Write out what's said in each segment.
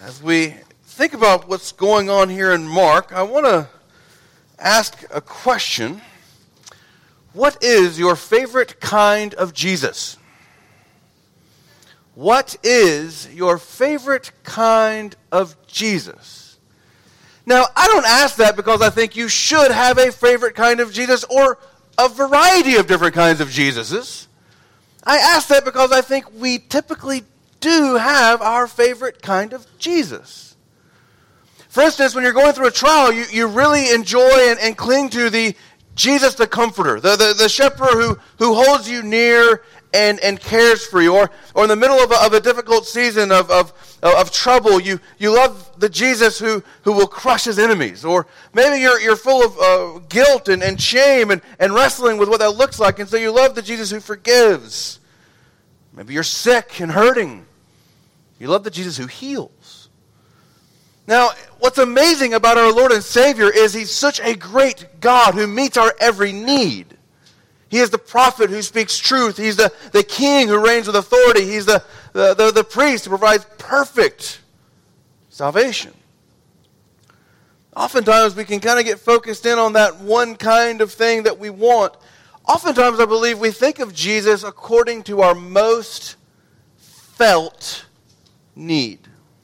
As we think about what's going on here in Mark, I want to ask a question. What is your favorite kind of Jesus? What is your favorite kind of Jesus? Now, I don't ask that because I think you should have a favorite kind of Jesus or a variety of different kinds of Jesuses. I ask that because I think we typically do have our favorite kind of Jesus. For instance, when you're going through a trial, you really enjoy and cling to the Jesus the Comforter, the shepherd who holds you near and cares for you. Or in the middle of a difficult season of trouble, you love the Jesus who will crush his enemies. Or maybe you're full of guilt and shame and wrestling with what that looks like, and so you love the Jesus who forgives. Maybe you're sick and hurting. You love the Jesus who heals. Now, what's amazing about our Lord and Savior is he's such a great God who meets our every need. He is the prophet who speaks truth. He's the king who reigns with authority. He's the priest who provides perfect salvation. Oftentimes we can kind of get focused in on that one kind of thing that we want. Oftentimes I believe we think of Jesus according to our most felt need.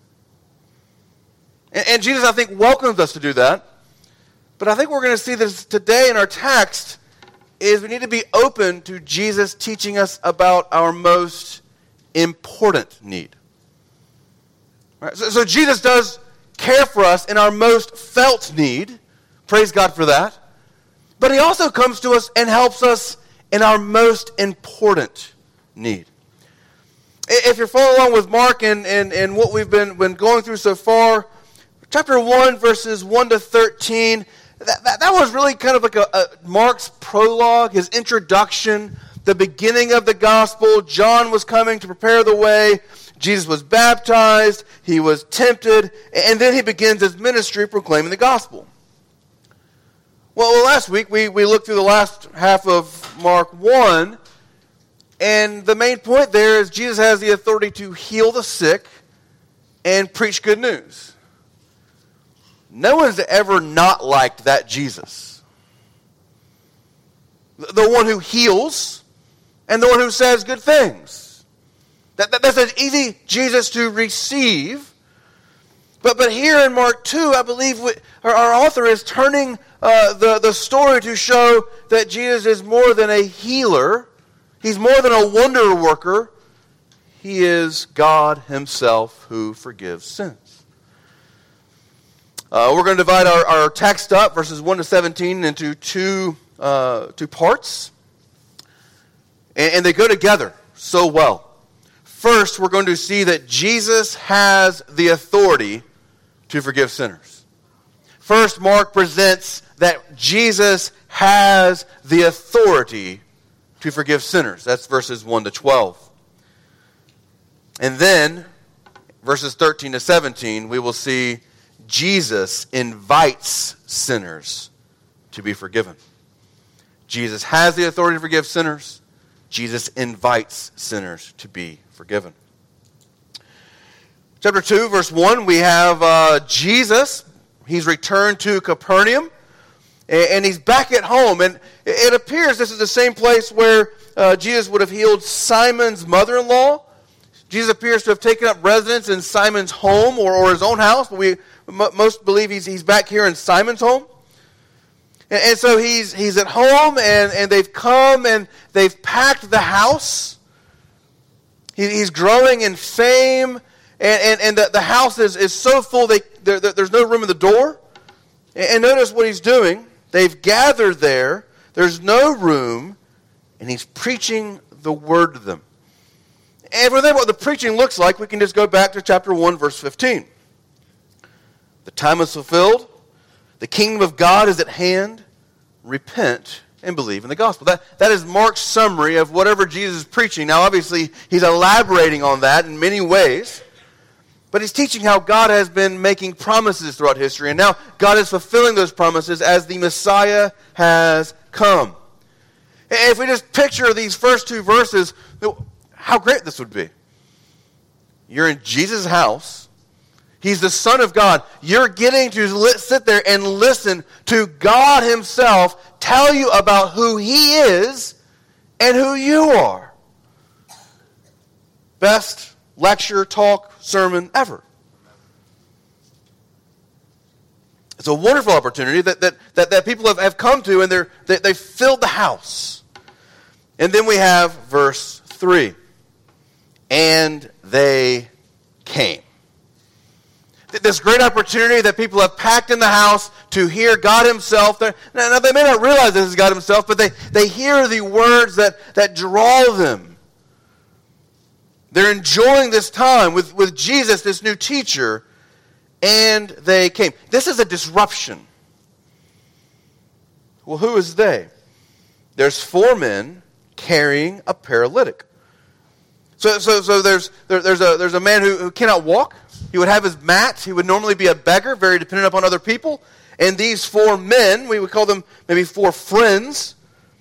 And Jesus, I think, welcomes us to do that. But I think we're going to see this today in our text is we need to be open to Jesus teaching us about our most important need. Right? So Jesus does care for us in our most felt need. Praise God for that. But he also comes to us and helps us in our most important need. If you're following along with Mark and what we've been going through so far, chapter 1, verses 1 to 13, that was really kind of like a Mark's prologue, his introduction, the beginning of the gospel. John was coming to prepare the way. Jesus was baptized. He was tempted. And then he begins his ministry proclaiming the gospel. Well, last week we looked through the last half of Mark 1. And the main point there is Jesus has the authority to heal the sick and preach good news. No one's ever not liked that Jesus. The one who heals and the one who says good things. That's an easy Jesus to receive. But here in Mark 2, I believe our author is turning the story to show that Jesus is more than a healer. He's more than a wonder worker. He is God himself who forgives sins. We're going to divide our text up, verses 1 to 17, into two parts. And they go together so well. First, we're going to see that Jesus has the authority to forgive sinners. First, Mark presents that Jesus has the authority to forgive sinners. That's verses 1 to 12. And then, verses 13 to 17, we will see Jesus invites sinners to be forgiven. Jesus has the authority to forgive sinners. Jesus invites sinners to be forgiven. Chapter 2, verse 1, we have Jesus. He's returned to Capernaum, and he's back at home. And it appears this is the same place where Jesus would have healed Simon's mother-in-law. Jesus appears to have taken up residence in Simon's home or his own house, but we most believe he's back here in Simon's home. And so he's at home, and they've come and they've packed the house. He's growing in fame, and the house is so full there's no room in the door. And notice what he's doing. They've gathered there. There's no room, and he's preaching the word to them. And for them, what the preaching looks like, we can just go back to chapter 1, verse 15. The time is fulfilled. The kingdom of God is at hand. Repent and believe in the gospel. That is Mark's summary of whatever Jesus is preaching. Now, obviously, he's elaborating on that in many ways. But he's teaching how God has been making promises throughout history. And now God is fulfilling those promises as the Messiah has come. And if we just picture these first two verses, how great this would be. You're in Jesus' house. He's the Son of God. You're getting to sit there and listen to God himself tell you about who he is and who you are. Best lecture, talk, sermon ever. It's a wonderful opportunity that people have come to, and they filled the house. And then we have verse 3. And they came. This great opportunity that people have packed in the house to hear God himself. Now, they may not realize this is God himself, but they hear the words that draw them. They're enjoying this time with Jesus, this new teacher, and they came. This is a disruption. Well, who is they? There's 4 men carrying a paralytic. So there's a man who cannot walk. He would have his mat. He would normally be a beggar, very dependent upon other people. And these 4 men, we would call them maybe 4 friends,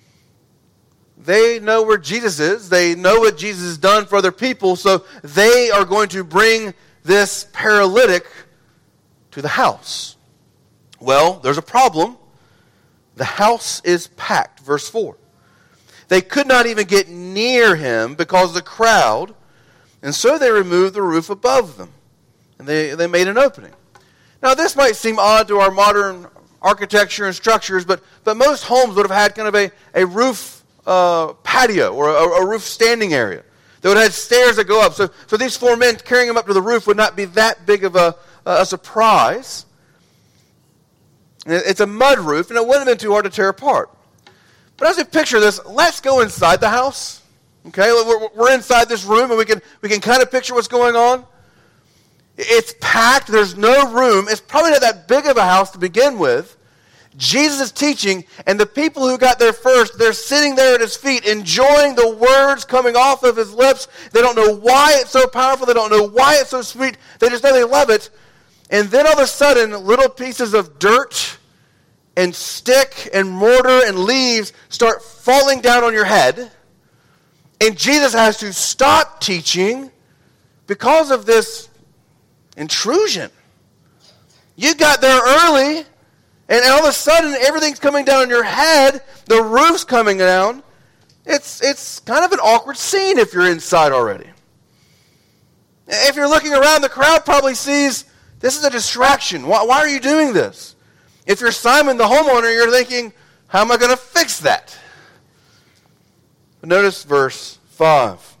they know where Jesus is. They know what Jesus has done for other people. So they are going to bring this paralytic to the house. Well, there's a problem. The house is packed. Verse 4. They could not even get near him because of the crowd, and so they removed the roof above them, and they made an opening. Now, this might seem odd to our modern architecture and structures, but most homes would have had kind of a roof patio or a roof standing area. They would have had stairs that go up. So these 4 men carrying him up to the roof would not be that big of a surprise. It's a mud roof, and it wouldn't have been too hard to tear apart. But as we picture this, let's go inside the house. Okay, we're inside this room, and we can kind of picture what's going on. It's packed. There's no room. It's probably not that big of a house to begin with. Jesus is teaching, and the people who got there first, they're sitting there at his feet, enjoying the words coming off of his lips. They don't know why it's so powerful. They don't know why it's so sweet. They just know they love it. And then all of a sudden, little pieces of dirt and stick and mortar and leaves start falling down on your head. And Jesus has to stop teaching because of this intrusion. You got there early, and all of a sudden everything's coming down on your head. The roof's coming down. It's kind of an awkward scene if you're inside already. If you're looking around, the crowd probably sees this is a distraction. Why are you doing this? If you're Simon the homeowner, you're thinking, how am I going to fix that? But notice verse 5.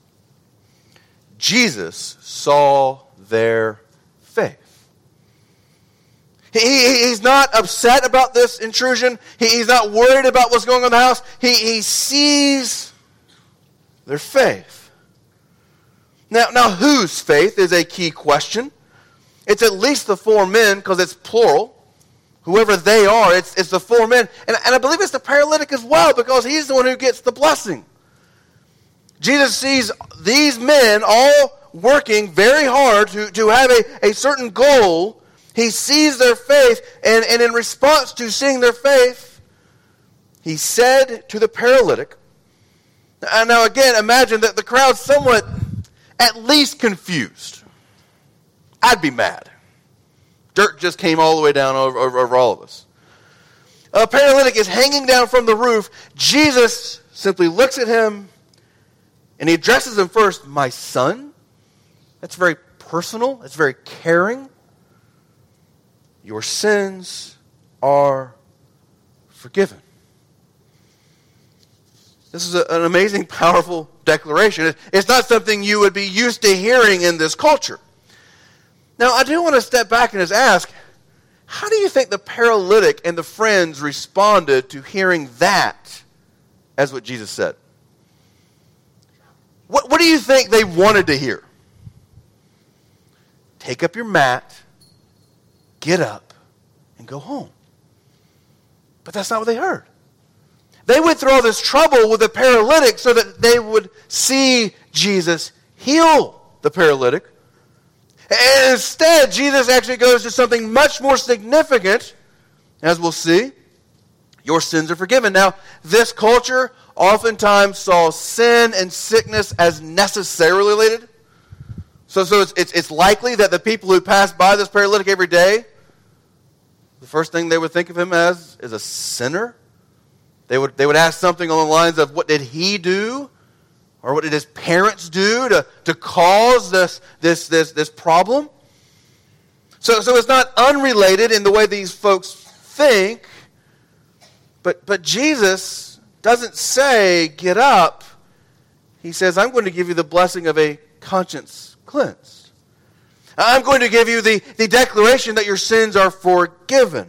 Jesus saw their faith. He's not upset about this intrusion. He's not worried about what's going on in the house. He sees their faith. Now, whose faith is a key question. It's at least the 4 men, because it's plural. Whoever they are, it's the 4 men. And I believe it's the paralytic as well, because he's the one who gets the blessing. Jesus sees these men all working very hard to have a certain goal. He sees their faith, and in response to seeing their faith, he said to the paralytic, and now again, imagine that the crowd's somewhat at least confused. I'd be mad. Dirt just came all the way down over all of us. A paralytic is hanging down from the roof. Jesus simply looks at him, and he addresses him first, my son. That's very personal. It's very caring. Your sins are forgiven. This is an amazing, powerful declaration. It's not something you would be used to hearing in this culture. Now, I do want to step back and just ask, how do you think the paralytic and the friends responded to hearing that as what Jesus said? What do you think they wanted to hear? Take up your mat, get up, and go home. But that's not what they heard. They went through all this trouble with the paralytic so that they would see Jesus heal the paralytic. And instead, Jesus actually goes to something much more significant, as we'll see. Your sins are forgiven. Now, this culture oftentimes saw sin and sickness as necessarily related. So it's likely that the people who passed by this paralytic every day, the first thing they would think of him as is a sinner. They would ask something along the lines of, what did he do? Or what did his parents do to cause this problem? So it's not unrelated in the way these folks think. But Jesus doesn't say, get up. He says, I'm going to give you the blessing of a conscience cleansed. I'm going to give you the declaration that your sins are forgiven.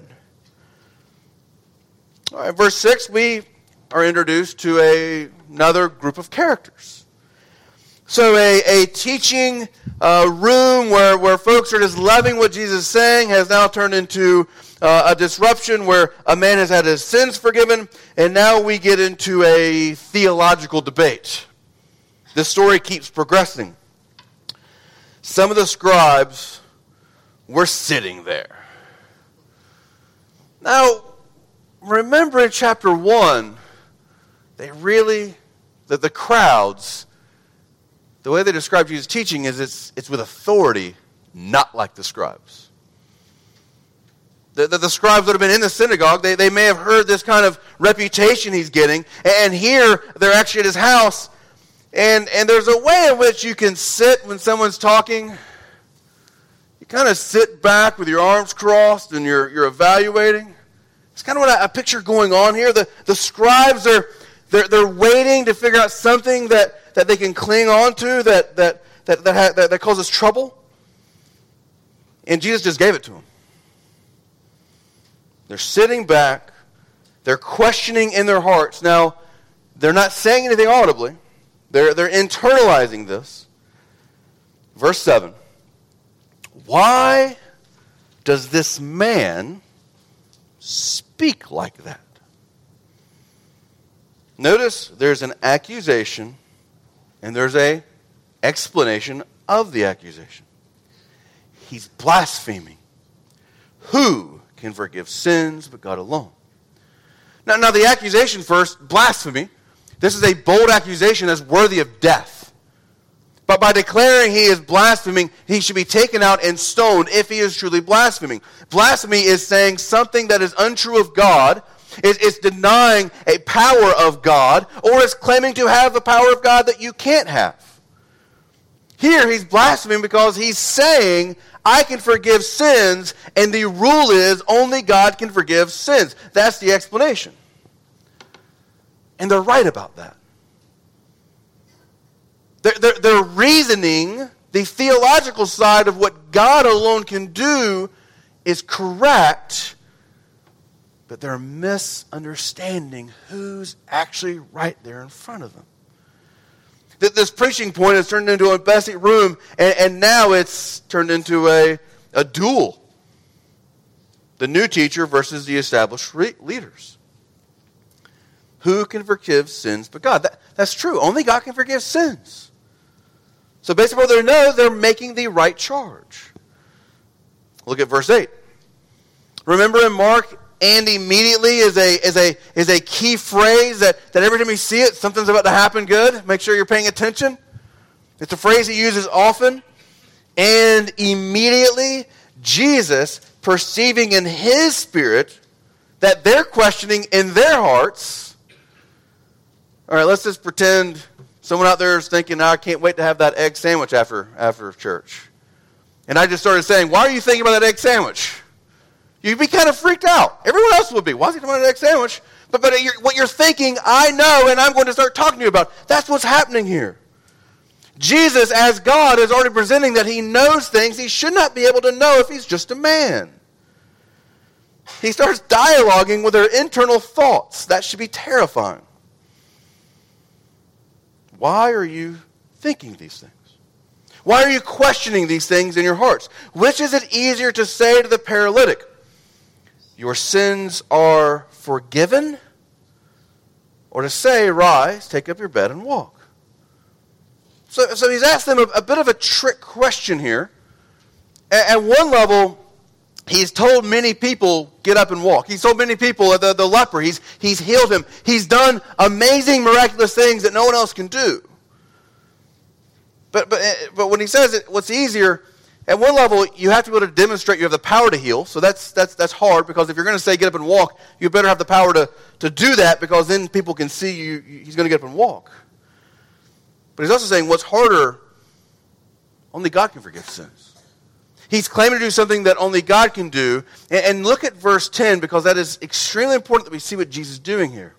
All right, verse 6, we are introduced to another group of characters. So a teaching room where folks are just loving what Jesus is saying has now turned into a disruption where a man has had his sins forgiven, and now we get into a theological debate. This story keeps progressing. Some of the scribes were sitting there. Now, remember in chapter 1, the crowds, the way they describe Jesus' teaching is it's with authority, not like the scribes. The scribes would have been in the synagogue. They may have heard this kind of reputation he's getting. And here, they're actually at his house. And there's a way in which you can sit when someone's talking. You kind of sit back with your arms crossed and you're evaluating. It's kind of what I picture going on here. The scribes they're waiting to figure out something that they can cling on to that causes trouble. And Jesus just gave it to them. They're sitting back. They're questioning in their hearts. Now, they're not saying anything audibly. They're internalizing this. Verse 7. Why does this man speak like that? Notice there's an accusation and there's an explanation of the accusation. He's blaspheming. Who can forgive sins but God alone? Now the accusation first, blasphemy. This is a bold accusation that's worthy of death. But by declaring he is blaspheming, he should be taken out and stoned if he is truly blaspheming. Blasphemy is saying something that is untrue of God. It's denying a power of God, or it's claiming to have the power of God that you can't have. Here he's blaspheming because he's saying, I can forgive sins, and the rule is only God can forgive sins. That's the explanation. And they're right about that. They're reasoning, the theological side of what God alone can do is correct, but they're misunderstanding who's actually right there in front of them. This preaching point has turned into a basic room, and now it's turned into a duel. The new teacher versus the established leaders. Who can forgive sins but God? That's true. Only God can forgive sins. So basically what they're making the right charge. Look at verse 8. Remember in Mark, and immediately is a key phrase that every time you see it, something's about to happen good. Make sure you're paying attention. It's a phrase he uses often. And immediately, Jesus, perceiving in his spirit that they're questioning in their hearts. All right, let's just pretend someone out there is thinking, I can't wait to have that egg sandwich after church. And I just started saying, why are you thinking about that egg sandwich? You'd be kind of freaked out. Everyone else would be. Why is he talking about an egg sandwich? But what you're thinking, I know, and I'm going to start talking to you about. That's what's happening here. Jesus, as God, is already presenting that he knows things he should not be able to know if he's just a man. He starts dialoguing with their internal thoughts. That should be terrifying. Why are you thinking these things? Why are you questioning these things in your hearts? Which is it easier to say to the paralytic, your sins are forgiven? Or to say, rise, take up your bed and walk? So he's asked them a bit of a trick question here. At one level, he's told many people, get up and walk. He's told many people, the leper, he's healed him. He's done amazing, miraculous things that no one else can do. But when he says it, what's easier, at one level, you have to be able to demonstrate you have the power to heal. So that's hard, because if you're going to say get up and walk, you better have the power to do that, because then people can see you. He's going to get up and walk. But he's also saying what's harder, only God can forgive sins. He's claiming to do something that only God can do. And look at verse 10, because that is extremely important that we see what Jesus is doing here.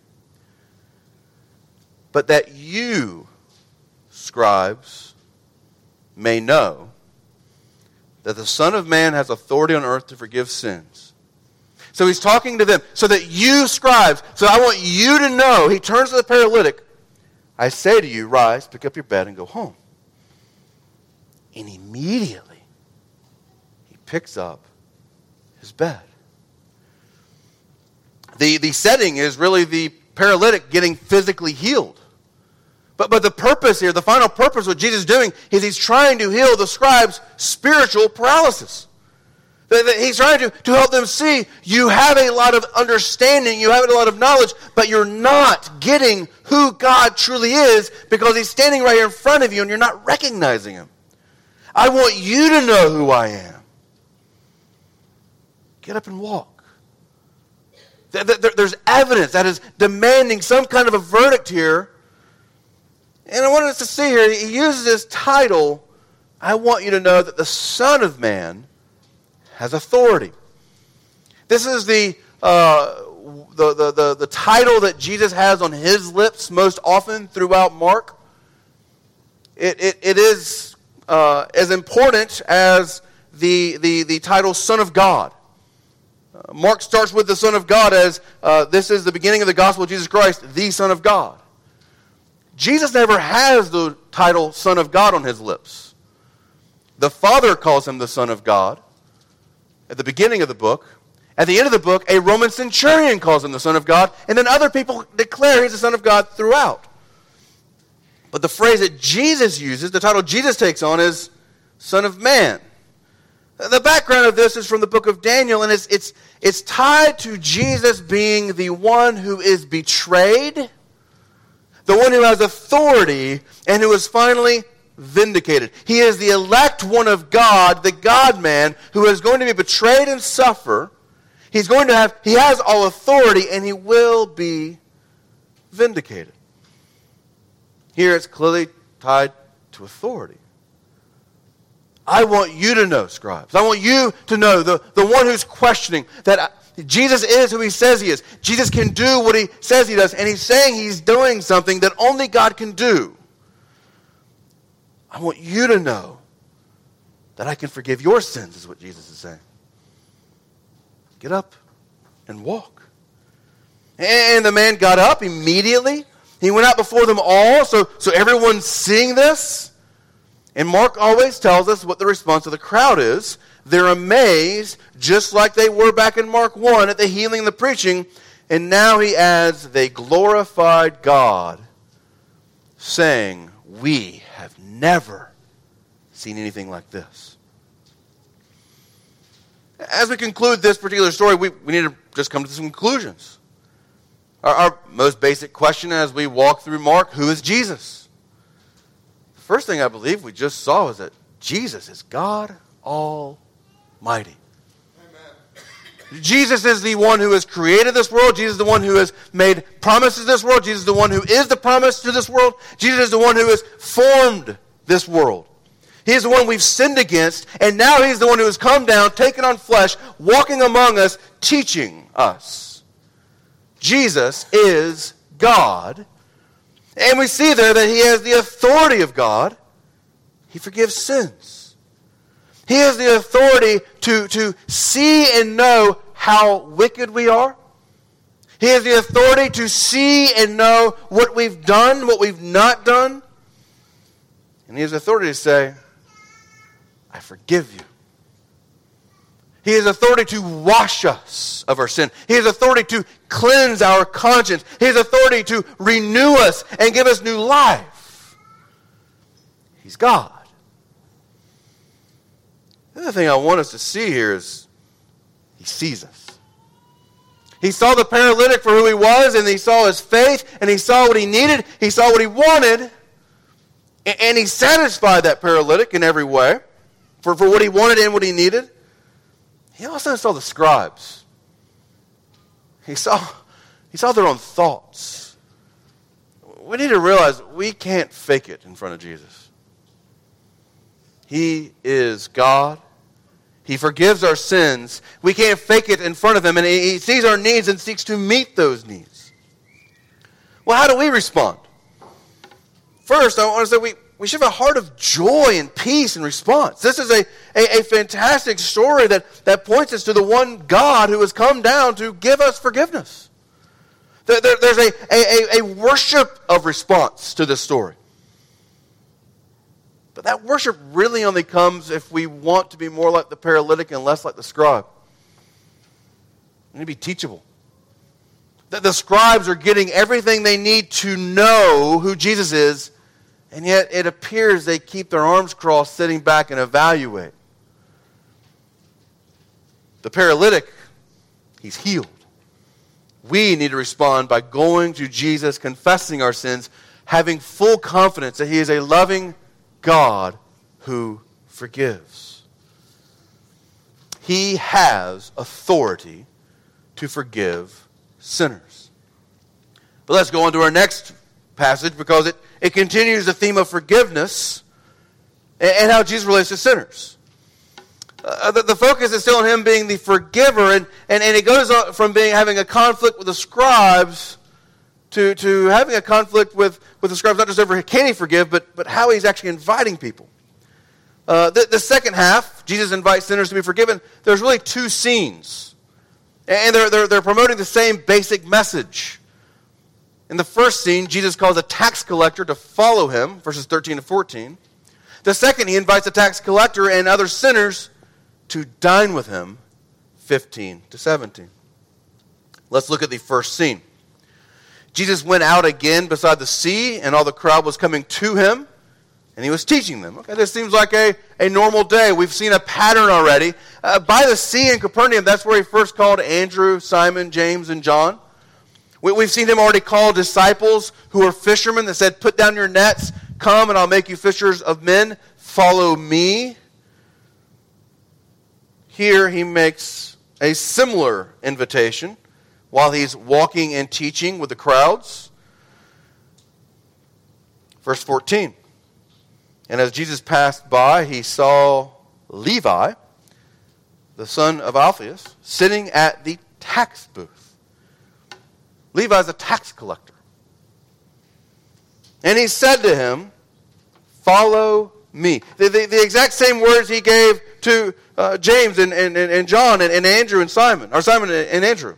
But that you, scribes, may know that the Son of Man has authority on earth to forgive sins. So he's talking to them, so that you, scribes, so I want you to know, he turns to the paralytic, I say to you, rise, pick up your bed, and go home. And immediately, he picks up his bed. The setting is really the paralytic getting physically healed. But the purpose here, the final purpose, what Jesus is doing, is he's trying to heal the scribes' spiritual paralysis. He's trying to help them see you have a lot of understanding, you have a lot of knowledge, but you're not getting who God truly is, because he's standing right here in front of you and you're not recognizing him. I want you to know who I am. Get up and walk. There's evidence that is demanding some kind of a verdict here. And I wanted us to see here, he uses this title, I want you to know that the Son of Man has authority. This is the title that Jesus has on his lips most often throughout Mark. It is as important as the title Son of God. Mark starts with the Son of God as this is the beginning of the gospel of Jesus Christ, the Son of God. Jesus never has the title Son of God on his lips. The Father calls him the Son of God at the beginning of the book. At the end of the book, a Roman centurion calls him the Son of God, and then other people declare he's the Son of God throughout. But the phrase that Jesus uses, the title Jesus takes on, is Son of Man. The background of this is from the book of Daniel, and it's tied to Jesus being the one who is betrayed, the one who has authority, and who is finally vindicated. He is the elect one of God, the God-man, who is going to be betrayed and suffer. He has all authority, and he will be vindicated. Here it's clearly tied to authority. I want you to know, scribes. I want you to know, the one who's questioning, that Jesus is who he says he is. Jesus can do what he says he does, and he's saying he's doing something that only God can do. I want you to know that I can forgive your sins, is what Jesus is saying. Get up and walk. And the man got up immediately. He went out before them all, so everyone's seeing this. And Mark always tells us what the response of the crowd is. They're amazed, just like they were back in Mark 1 at the healing and the preaching. And now he adds, they glorified God, saying, we have never seen anything like this. As we conclude this particular story, we need to just come to some conclusions. Our most basic question as we walk through Mark, who is Jesus? The first thing I believe we just saw is that Jesus is God Almighty. Amen. Jesus is the one who has created this world. Jesus is the one who has made promises to this world. Jesus is the one who is the promise to this world. Jesus is the one who has formed this world. He is the one we've sinned against, and now he's the one who has come down, taken on flesh, walking among us, teaching us. Jesus is God, and we see there that he has the authority of God. He forgives sins. He has the authority to see and know how wicked we are. He has the authority to see and know what we've done, what we've not done. And he has the authority to say, I forgive you. He has authority to wash us of our sin. He has authority to cleanse our conscience. He has authority to renew us and give us new life. He's God. The other thing I want us to see here is he sees us. He saw the paralytic for who he was, and he saw his faith, and he saw what he needed. He saw what he wanted. And he satisfied that paralytic in every way for what he wanted and what he needed. He also saw the scribes. He saw their own thoughts. We need to realize we can't fake it in front of Jesus. He is God. He forgives our sins. We can't fake it in front of him, and he sees our needs and seeks to meet those needs. Well, how do we respond? First, I want to say we should have a heart of joy and peace in response. This is a fantastic story that points us to the one God who has come down to give us forgiveness. There's a worship of response to this story. But that worship really only comes if we want to be more like the paralytic and less like the scribe. We need to be teachable. The scribes are getting everything they need to know who Jesus is, and yet it appears they keep their arms crossed, sitting back and evaluate. The paralytic, he's healed. We need to respond by going to Jesus, confessing our sins, having full confidence that he is a loving God who forgives. He has authority to forgive sinners. But let's go on to our next passage, because it continues the theme of forgiveness and how Jesus relates to sinners. The focus is still on him being the forgiver, and it goes on from having a conflict with the scribes to having a conflict with the scribes, not just over can he forgive, but how he's actually inviting people. The second half, Jesus invites sinners to be forgiven. There's really two scenes, and they're promoting the same basic message. In the first scene, Jesus calls a tax collector to follow him, verses 13 to 14. The second, he invites a tax collector and other sinners to dine with him, 15 to 17. Let's look at the first scene. Jesus went out again beside the sea, and all the crowd was coming to him, and he was teaching them. Okay, this seems like a normal day. We've seen a pattern already. By the sea in Capernaum, that's where he first called Andrew, Simon, James, and John. We've seen him already call disciples who are fishermen that said, "Put down your nets, come and I'll make you fishers of men. Follow me." Here he makes a similar invitation while he's walking and teaching with the crowds. Verse 14. And as Jesus passed by, he saw Levi, the son of Alphaeus, sitting at the tax booth. Levi's a tax collector. And he said to him, "Follow me." The exact same words he gave to James and John and Andrew and Simon, or Simon and Andrew.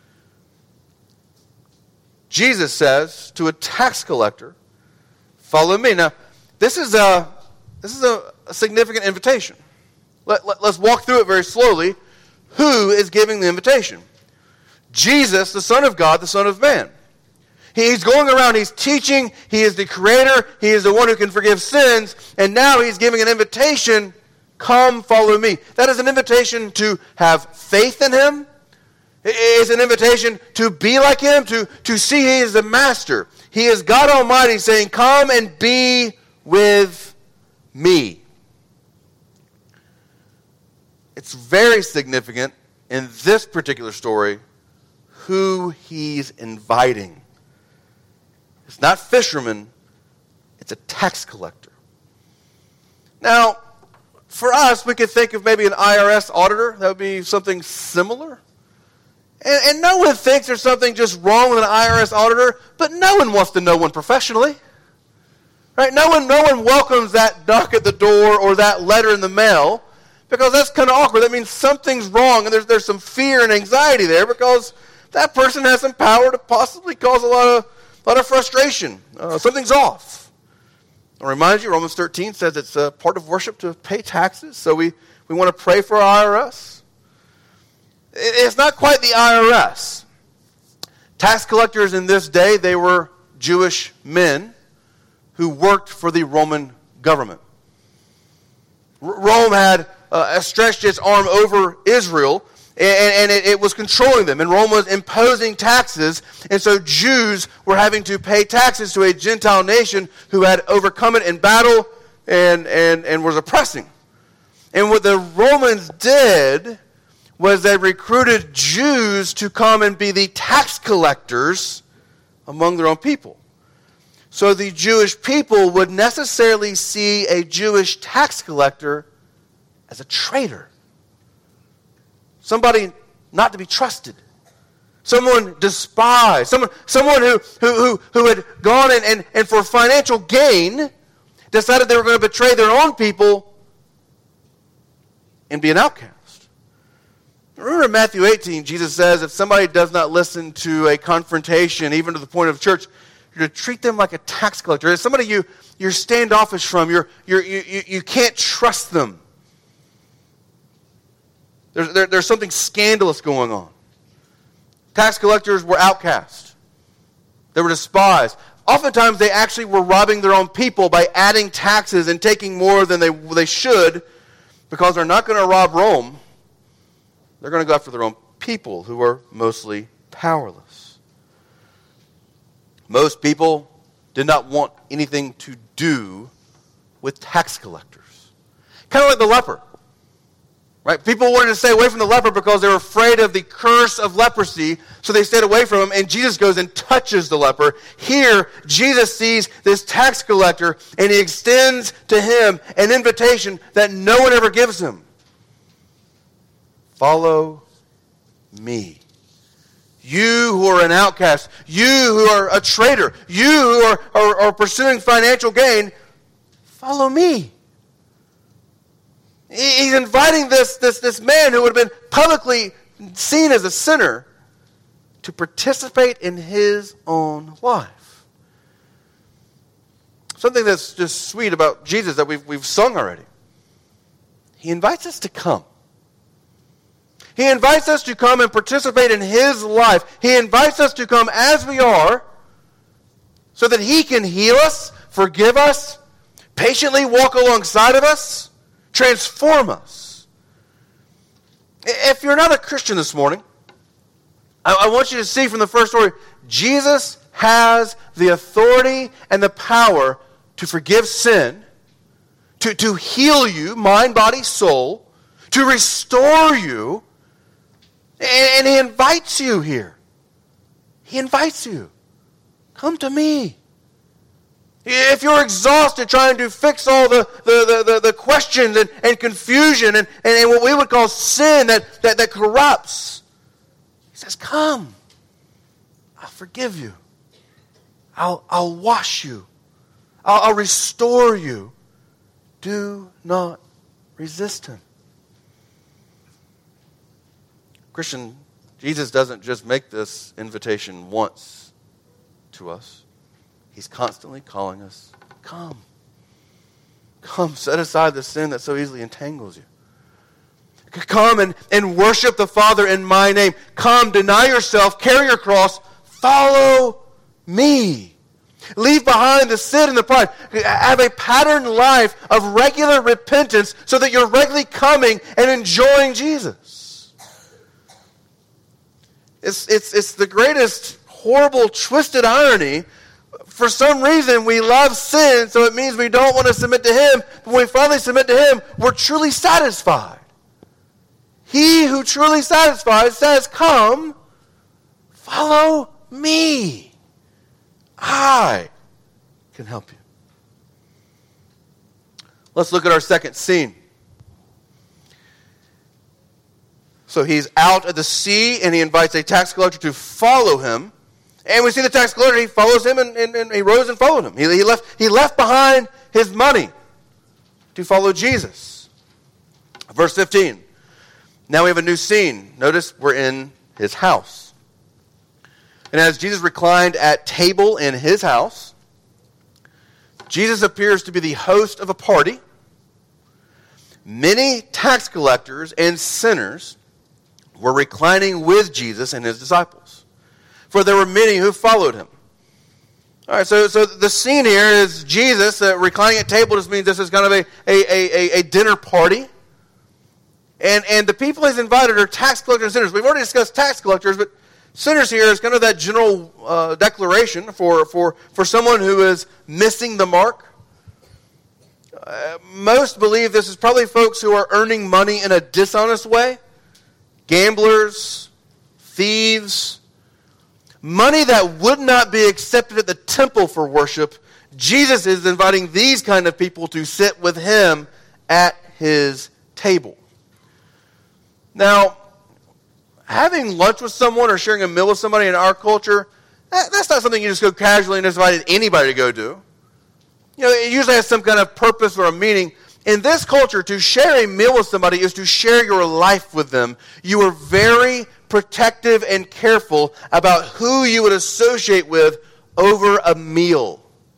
Jesus says to a tax collector, "Follow me." Now, this is a significant invitation. Let's walk through it very slowly. Who is giving the invitation? Jesus, the Son of God, the Son of Man. He's going around, he's teaching, he is the creator, he is the one who can forgive sins, and now he's giving an invitation, "Come, follow me." That is an invitation to have faith in him. It is an invitation to be like him, to see he is the master. He is God Almighty saying, "Come and be with me." It's very significant in this particular story who he's inviting. It's not fishermen, it's a tax collector. Now, for us, we could think of maybe an IRS auditor. That would be something similar. And no one thinks there's something just wrong with an IRS auditor, but no one wants to know one professionally. Right? No one welcomes that knock at the door or that letter in the mail, because that's kind of awkward. That means something's wrong, and there's some fear and anxiety there, because that person has some power to possibly cause a lot of frustration. Something's off. I'll remind you, Romans 13 says it's a part of worship to pay taxes, so we want to pray for our IRS. It's not quite the IRS. Tax collectors in this day, they were Jewish men who worked for the Roman government. Rome had stretched its arm over Israel, And it was controlling them. And Rome was imposing taxes. And so Jews were having to pay taxes to a Gentile nation who had overcome it in battle and was oppressing. And what the Romans did was they recruited Jews to come and be the tax collectors among their own people. So the Jewish people would necessarily see a Jewish tax collector as a traitor. Somebody not to be trusted. Someone despised. Someone who had gone and for financial gain decided they were going to betray their own people and be an outcast. Remember in Matthew 18, Jesus says, if somebody does not listen to a confrontation, even to the point of church, you're to treat them like a tax collector. It's somebody you're standoffish from. You can't trust them. There's something scandalous going on. Tax collectors were outcast. They were despised. Oftentimes they actually were robbing their own people by adding taxes and taking more than they should, because they're not going to rob Rome. They're going to go after their own people who are mostly powerless. Most people did not want anything to do with tax collectors. Kind of like the leper. Right? People wanted to stay away from the leper because they were afraid of the curse of leprosy, so they stayed away from him, and Jesus goes and touches the leper. Here, Jesus sees this tax collector, and he extends to him an invitation that no one ever gives him. Follow me. You who are an outcast, you who are a traitor, you who are pursuing financial gain, follow me. He's inviting this man who would have been publicly seen as a sinner to participate in his own life. Something that's just sweet about Jesus that we've sung already. He invites us to come. He invites us to come and participate in his life. He invites us to come as we are so that he can heal us, forgive us, patiently walk alongside of us, transform us. If you're not a Christian this morning, I want you to see from the first story, Jesus has the authority and the power to forgive sin, to heal you, mind, body, soul, to restore you, and he invites you here. He invites you. Come to me. If you're exhausted trying to fix all the questions and confusion and what we would call sin that corrupts, he says, come. I'll forgive you. I'll wash you. I'll restore you. Do not resist him. Christian, Jesus doesn't just make this invitation once to us. He's constantly calling us, come. Come, set aside the sin that so easily entangles you. Come and worship the Father in my name. Come, deny yourself, carry your cross, follow me. Leave behind the sin and the pride. Have a patterned life of regular repentance so that you're regularly coming and enjoying Jesus. It's the greatest horrible, twisted irony. For some reason, we love sin, so it means we don't want to submit to him. But when we finally submit to him, we're truly satisfied. He who truly satisfies says, come, follow me. I can help you. Let's look at our second scene. So he's out at the sea, and he invites a tax collector to follow him. And we see the tax collector, he follows him, and he rose and followed him. He left behind his money to follow Jesus. Verse 15. Now we have a new scene. Notice we're in his house. And as Jesus reclined at table in his house, Jesus appears to be the host of a party. Many tax collectors and sinners were reclining with Jesus and his disciples, for there were many who followed him. All right, so the scene here is Jesus reclining at table. Just means this is kind of a dinner party. And the people he's invited are tax collectors and sinners. We've already discussed tax collectors, but sinners here is kind of that general declaration for someone who is missing the mark. Most believe this is probably folks who are earning money in a dishonest way. Gamblers, thieves. Money that would not be accepted at the temple for worship. Jesus is inviting these kind of people to sit with him at his table. Now, having lunch with someone or sharing a meal with somebody in our culture, that's not something you just go casually and just invite anybody to go do. You know, it usually has some kind of purpose or a meaning. In this culture, to share a meal with somebody is to share your life with them. You are very protective and careful about who you would associate with over a meal.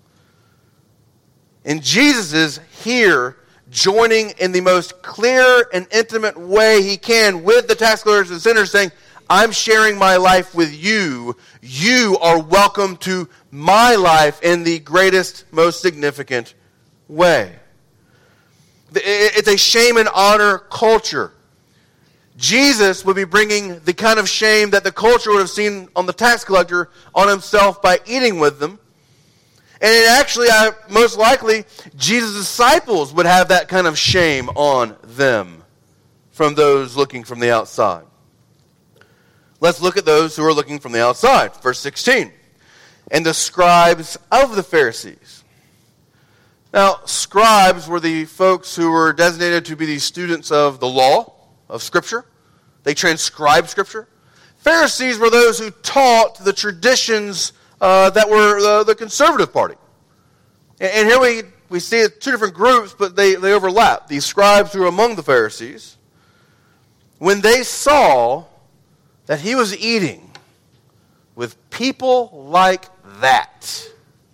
And Jesus is here joining in the most clear and intimate way he can with the tax collectors and sinners, saying, I'm sharing my life with you. You are welcome to my life in the greatest, most significant way. It's a shame and honor culture. Jesus would be bringing the kind of shame that the culture would have seen on the tax collector on himself by eating with them. And actually, most likely, Jesus' disciples would have that kind of shame on them from those looking from the outside. Let's look at those who are looking from the outside. Verse 16. And the scribes of the Pharisees. Now, scribes were the folks who were designated to be the students of the law, of Scripture. They transcribed Scripture. Pharisees were those who taught the traditions that were the conservative party. And here we see two different groups, but they overlap. These scribes who were among the Pharisees, when they saw that he was eating with people like that,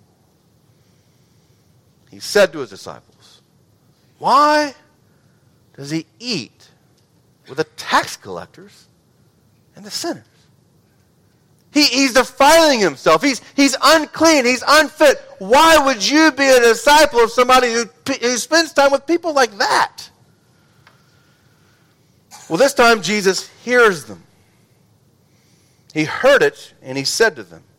he said to his disciples, why does he eat with the tax collectors and the sinners? He's defiling himself. He's unclean. He's unfit. Why would you be a disciple of somebody who spends time with people like that? Well, this time Jesus hears them. He heard it, and he said to them,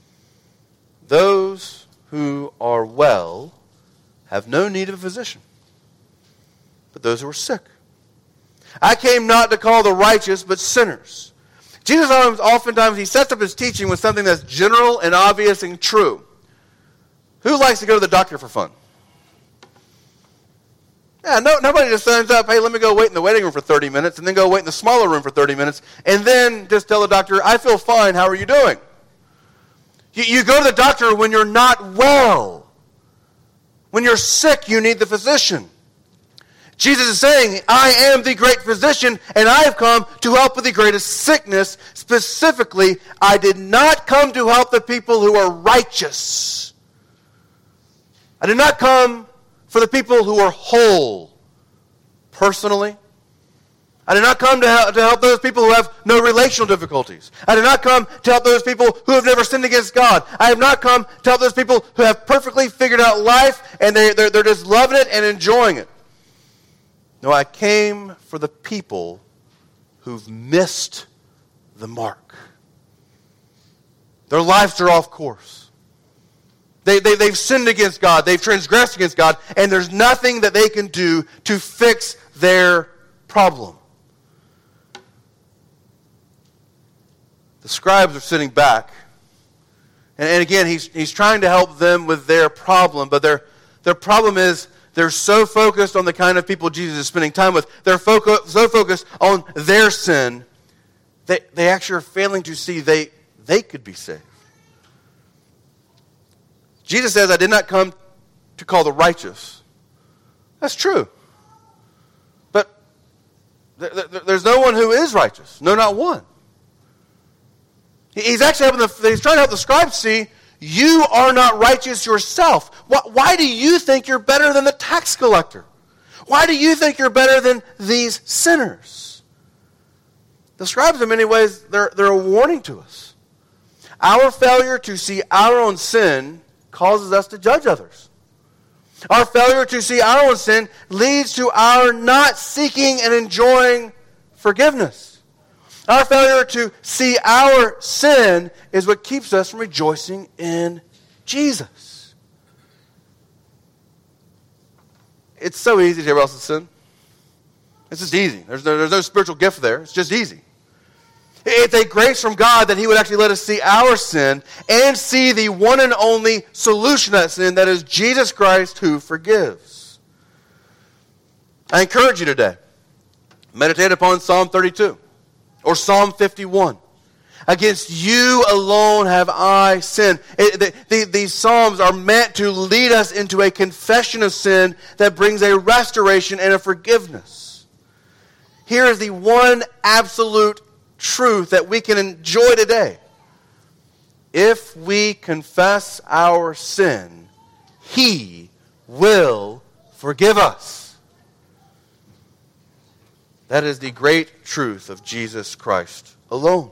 those who are well have no need of a physician, but those who are sick. I came not to call the righteous, but sinners. Jesus oftentimes, he sets up his teaching with something that's general and obvious and true. Who likes to go to the doctor for fun? Yeah, nobody just signs up, hey, let me go wait in the waiting room for 30 minutes, and then go wait in the smaller room for 30 minutes, and then just tell the doctor, I feel fine, how are you doing? You go to the doctor when you're not well. When you're sick, you need the physician. Jesus is saying, I am the great physician, and I have come to help with the greatest sickness. Specifically, I did not come to help the people who are righteous. I did not come for the people who are whole. Personally, I did not come to help those people who have no relational difficulties. I did not come to help those people who have never sinned against God. I have not come to help those people who have perfectly figured out life, and they're just loving it and enjoying it. No, I came for the people who've missed the mark. Their lives are off course. They've sinned against God. They've transgressed against God. And there's nothing that they can do to fix their problem. The scribes are sitting back. And again, he's trying to help them with their problem. But their problem is, they're so focused on the kind of people Jesus is spending time with. They're so focused on their sin, they actually are failing to see they could be saved. Jesus says, I did not come to call the righteous. That's true. But there's no one who is righteous. No, not one. He's actually he's trying to help the scribes see, you are not righteous yourself. Why do you think you're better than the tax collector? Why do you think you're better than these sinners? The scribes, in many ways, they're a warning to us. Our failure to see our own sin causes us to judge others. Our failure to see our own sin leads to our not seeking and enjoying forgiveness. Our failure to see our sin is what keeps us from rejoicing in Jesus. It's so easy to everybody else's sin. It's just easy. There's no spiritual gift there. It's just easy. It's a grace from God that He would actually let us see our sin and see the one and only solution to that sin, that is Jesus Christ who forgives. I encourage you today, meditate upon Psalm 32 or Psalm 51. Against you alone have I sinned. These Psalms are meant to lead us into a confession of sin that brings a restoration and a forgiveness. Here is the one absolute truth that we can enjoy today. If we confess our sin, He will forgive us. That is the great truth of Jesus Christ alone.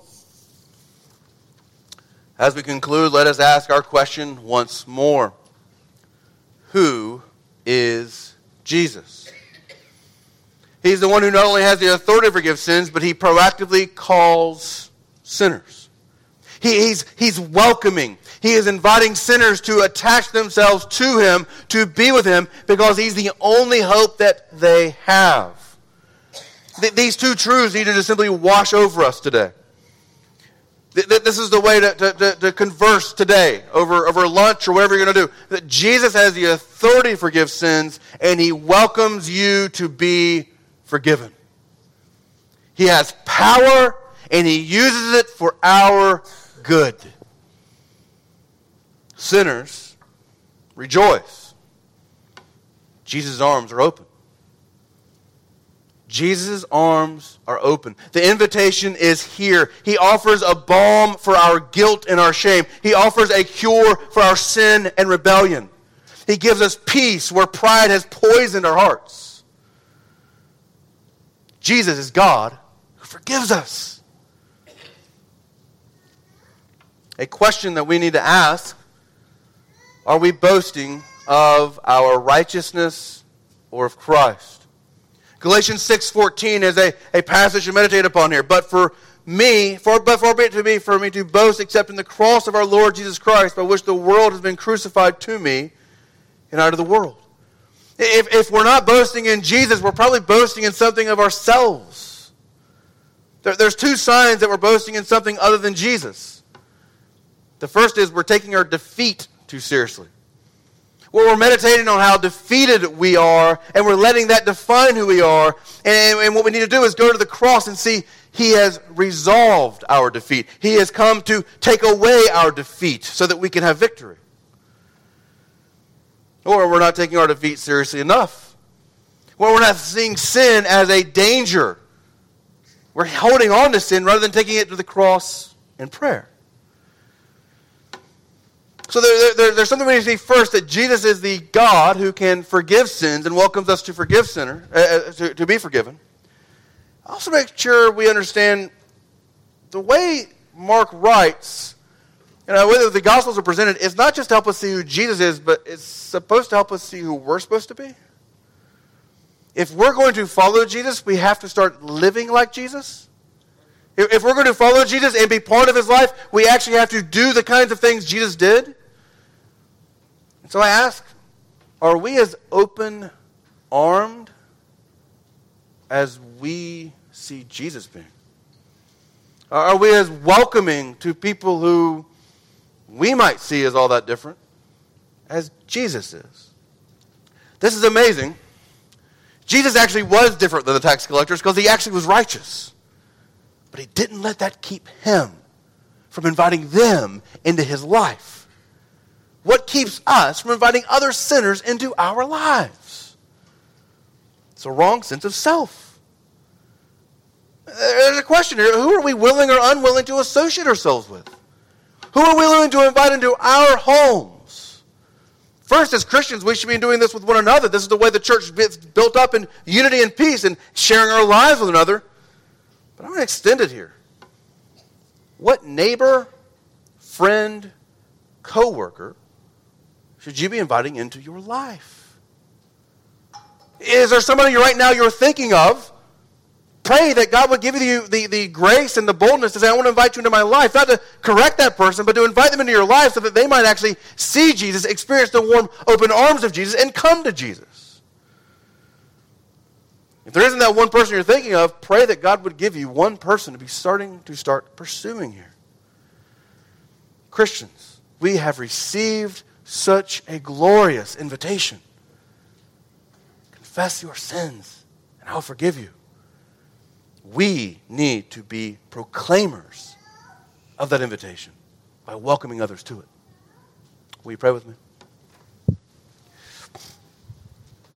As we conclude, let us ask our question once more. Who is Jesus? He's the one who not only has the authority to forgive sins, but He proactively calls sinners. He's welcoming. He is inviting sinners to attach themselves to Him, to be with Him, because He's the only hope that they have. These two truths need to just simply wash over us today. This is the way to converse today over lunch or whatever you're going to do. That Jesus has the authority to forgive sins, and He welcomes you to be forgiven. He has power, and He uses it for our good. Sinners, rejoice. Jesus' arms are open. Jesus' arms are open. The invitation is here. He offers a balm for our guilt and our shame. He offers a cure for our sin and rebellion. He gives us peace where pride has poisoned our hearts. Jesus is God who forgives us. A question that we need to ask: are we boasting of our righteousness or of Christ? Galatians 6:14 is a passage to meditate upon here. But for me to boast except in the cross of our Lord Jesus Christ, by which the world has been crucified to me and I to the world. If we're not boasting in Jesus, we're probably boasting in something of ourselves. There's two signs that we're boasting in something other than Jesus. The first is we're taking our defeat too seriously. Well, we're meditating on how defeated we are, and we're letting that define who we are. And what we need to do is go to the cross and see He has resolved our defeat. He has come to take away our defeat so that we can have victory. Or we're not taking our defeat seriously enough. Or we're not seeing sin as a danger. We're holding on to sin rather than taking it to the cross in prayer. So there's something we need to see first, that Jesus is the God who can forgive sins and welcomes us to forgive sinners, to be forgiven. Also make sure we understand the way Mark writes, whether the Gospels are presented, it's not just to help us see who Jesus is, but it's supposed to help us see who we're supposed to be. If we're going to follow Jesus, we have to start living like Jesus. If we're going to follow Jesus and be part of His life, we actually have to do the kinds of things Jesus did. And so I ask, are we as open-armed as we see Jesus being? Are we as welcoming to people who we might see as all that different as Jesus is? This is amazing. Jesus actually was different than the tax collectors because He actually was righteous. But He didn't let that keep Him from inviting them into His life. What keeps us from inviting other sinners into our lives? It's a wrong sense of self. There's a question here. Who are we willing or unwilling to associate ourselves with? Who are we willing to invite into our homes? First, as Christians, we should be doing this with one another. This is the way the church gets built up in unity and peace and sharing our lives with one another. But I'm going to extend it here. What neighbor, friend, coworker should you be inviting into your life? Is there somebody right now you're thinking of? Pray that God would give you the grace and the boldness to say, I want to invite you into my life. Not to correct that person, but to invite them into your life so that they might actually see Jesus, experience the warm, open arms of Jesus, and come to Jesus. If there isn't that one person you're thinking of, pray that God would give you one person to start pursuing here. Christians, we have received such a glorious invitation. Confess your sins, and I'll forgive you. We need to be proclaimers of that invitation by welcoming others to it. Will you pray with me?